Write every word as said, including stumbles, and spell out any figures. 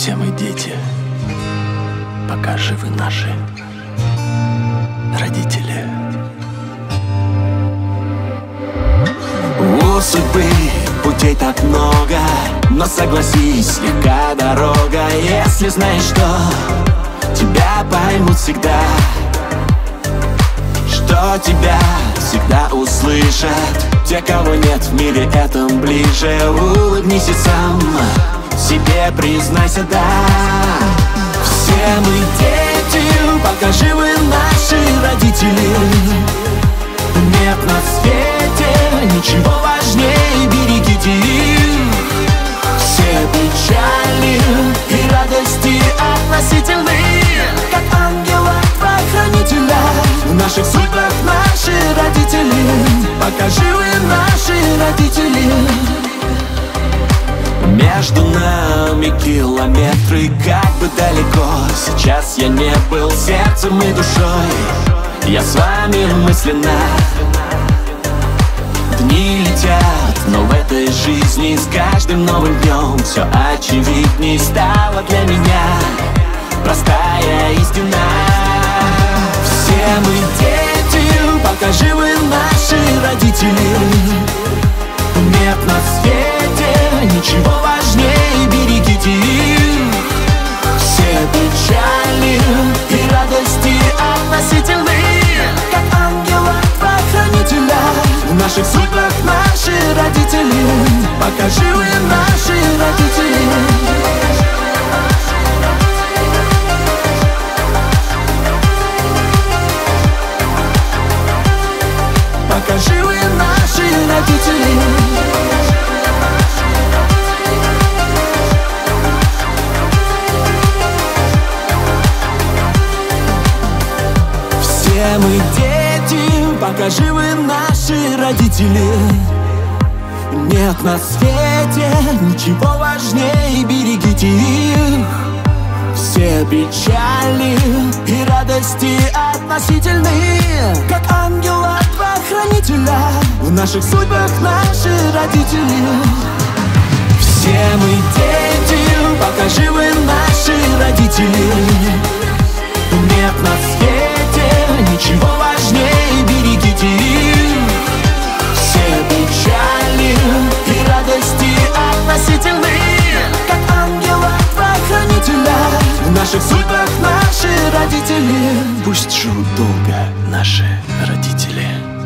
Все мы дети, пока живы наши родители. У судьбы путей так много, но согласись, слегка дорога. Если знаешь, что тебя поймут всегда, что тебя всегда услышат те, кого нет в мире этом ближе. Улыбнись и сам себе признайся, да. Все мы дети, пока живы наши родители. Нет на свете ничего важнее, берегите их. Все печали и радости относительны, как ангела-хранителя. В наших судьбах наши родители, пока живы наши родители. Между нами километры, как бы далеко сейчас я не был сердцем и душой, я с вами мысленно. Дни летят, но в этой жизни с каждым новым днем все очевидней стало для меня простая истина. Все мы дети, пока живы наши родители. Нет на свете ничего важнее, берегите их. Все печали и радости относительны, как ангела-хранителя. В наших судьбах наши родители, пока живы наши родители. Пока живы наши родители. Все мы дети, пока живы наши родители. Нет на свете ничего важнее, берегите их. Все печали и радости относительны, как ангела-хранителя. В наших судьбах наши родители. Все мы дети, пока живы наши родители. Нет на свете ничего важнее, берегите их. Все печали и радости относительны, как ангела-хранителя. В наших судьбах наши родители. Пусть живут долго наши родители.